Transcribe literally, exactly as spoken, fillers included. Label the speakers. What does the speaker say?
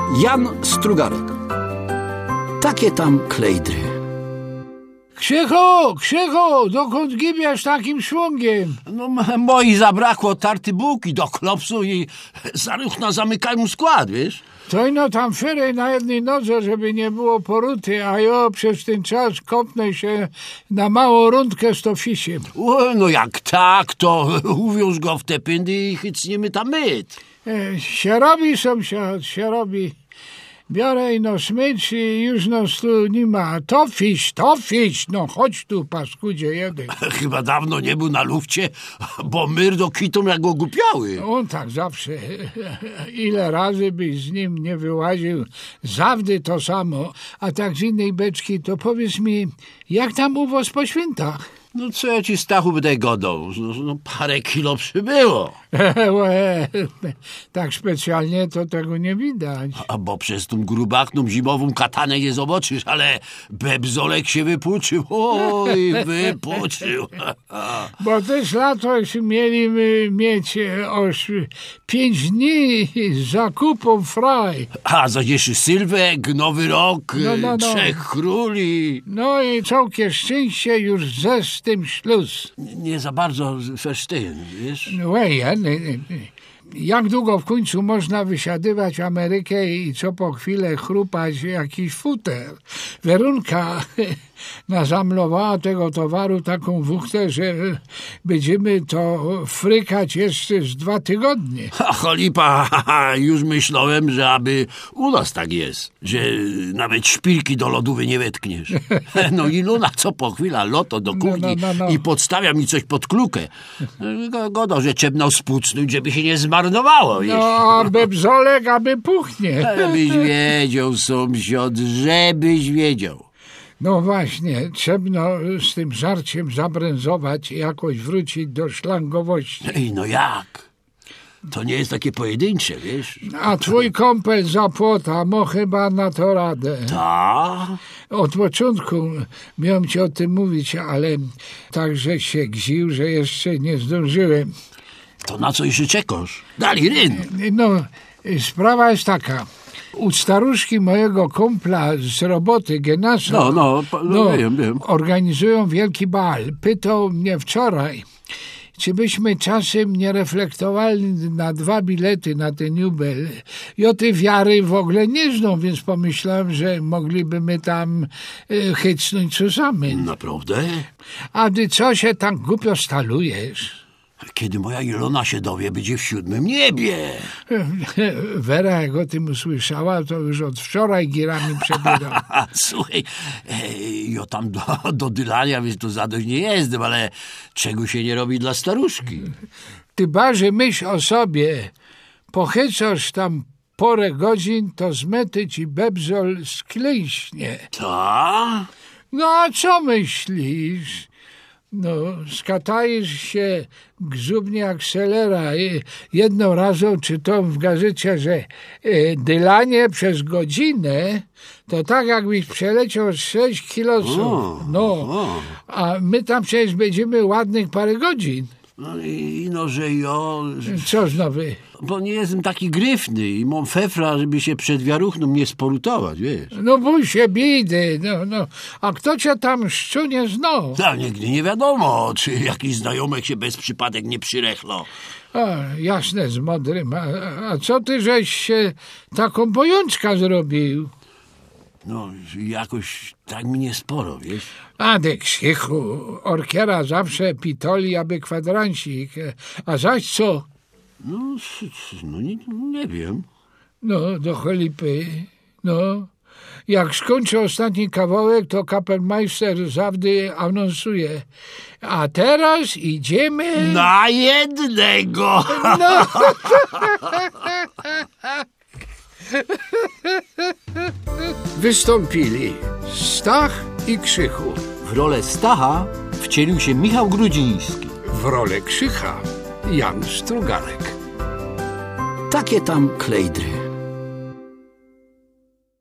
Speaker 1: Jan Strugarek. Takie tam klejdry.
Speaker 2: Krzychu, Krzychu, dokąd gibiesz takim szwungiem?
Speaker 3: No moi zabrakło tarty bułki do klopsu i zaruchno zamykają skład, wiesz?
Speaker 2: To ino tam fyrej na jednej nodze, żeby nie było poruty, a jo przez ten czas kopnę się na małą rundkę z tofisiem.
Speaker 3: O, no jak tak, to uwiąż go w te pyndy i chycniemy tam myt.
Speaker 2: E, się robi, sąsiad, się robi. Biorę ino smycz i już nos tu nie ma. Tofiś, tofiś, no chodź tu, paskudzie jeden.
Speaker 3: Chyba dawno nie był na lufcie, bo myr do kitą jak go głupiały.
Speaker 2: On tak zawsze. Ile razy byś z nim nie wyłaził, zawdy to samo. A tak z innej beczki, to powiedz mi, jak tam u was po świętach?
Speaker 3: No co ja ci, Stachu, będę godał? No, no parę kilo przybyło.
Speaker 2: Tak specjalnie to tego nie widać.
Speaker 3: A bo przez tą grubachną zimową katanę nie zobaczysz, ale bebzolek się wypuczył. Oj, wypuczył.
Speaker 2: Bo też lato mieliśmy mieć aż pięć dni z zakupą fraj.
Speaker 3: A za dzisiejszy Sylwek, Nowy Rok,
Speaker 2: no, no, no.
Speaker 3: Trzech Króli.
Speaker 2: No i całkiem szczęście już ze z tym śluz.
Speaker 3: Nie, nie za bardzo fesztyn, wiesz?
Speaker 2: No ja, nie, nie. Jak długo w końcu można wysiadywać Amerykę i co po chwilę chrupać jakiś futer? Werunka nazamlowała tego towaru taką wuchtę, że będziemy to frykać jeszcze z dwa tygodnie.
Speaker 3: A cholipa, już myślałem, że aby u nas tak jest, że nawet szpilki do lodówy nie wetkniesz. No i Luna co po chwila loto do kuchni
Speaker 2: no, no, no, no.
Speaker 3: i podstawia mi coś pod klukę. Godo, że trzeba spucnąć, żeby się nie zmarnowało.
Speaker 2: No, a bebzolek, aby puchnie.
Speaker 3: Żebyś wiedział, sąsiad, żebyś wiedział.
Speaker 2: No właśnie, trzeba z tym żarciem zabręzować i jakoś wrócić do szlangowości.
Speaker 3: Ej, no jak? To nie jest takie pojedyncze, wiesz?
Speaker 2: A twój kąpel za płota ma chyba na to radę.
Speaker 3: Ta?
Speaker 2: Od początku miałem ci o tym mówić, ale także się gził, że jeszcze nie zdążyłem.
Speaker 3: To na co jeszcze czekasz? Dali ryn.
Speaker 2: No, sprawa jest taka. U staruszki mojego kumpla z roboty, Genasa,
Speaker 3: No, no, no, wiem, wiem.
Speaker 2: organizują wielki bal. Pytał mnie wczoraj, czy byśmy czasem nie reflektowali na dwa bilety na ten jubel. I o tej wiary w ogóle nie znam, więc pomyślałem, że mogliby my tam e, chycnąć czasami.
Speaker 3: Naprawdę?
Speaker 2: A ty co się tak głupio stalujesz?
Speaker 3: Kiedy moja Ilona się dowie, będzie w siódmym niebie.
Speaker 2: Wera, jak o tym usłyszała, to już od wczoraj girami przebiegała.
Speaker 3: Słuchaj, ej, ja tam do, do dylania, więc to zadość nie jestem, ale czego się nie robi dla staruszki?
Speaker 2: Ty bardziej myśl o sobie. Pochycasz tam porę godzin, to z mety ci bebzol sklęśnie.
Speaker 3: Ta?
Speaker 2: No a co myślisz? No, skatajesz się gzubnie jak selera. Jedną razą czytałem w gazecie, że e, dylanie przez godzinę to tak jakbyś przeleciał sześć kilosów. No, a my tam przecież będziemy ładnych parę godzin.
Speaker 3: No i no, że ja...
Speaker 2: Co znowu?
Speaker 3: Bo nie jestem taki gryfny i mam fefra, żeby się przed wiaruchną nie sporutować, wiesz.
Speaker 2: No bój się biedy, no, no. A kto cię tam szczunie znał?
Speaker 3: No, nigdy nie wiadomo, czy jakiś znajomek się bez przypadek nie przyrechlo.
Speaker 2: A, jasne, z modrym. A, a co ty żeś się taką bojączka zrobił?
Speaker 3: No, jakoś tak mi nie sporo, wiesz.
Speaker 2: Adek, Krzychu, orkiera zawsze pitoli, aby kwadransik. A zaś co?
Speaker 3: No, no nie, nie wiem.
Speaker 2: No, do cholipy, no. Jak skończy ostatni kawałek, to kapelmeister zawdy anonsuje. A teraz idziemy...
Speaker 3: Na jednego!
Speaker 2: No. Wystąpili Stach i Krzychu.
Speaker 1: W rolę Stacha wcielił się Michał Grudziński.
Speaker 2: W rolę Krzycha Jan Strugarek.
Speaker 1: Takie tam klejdry.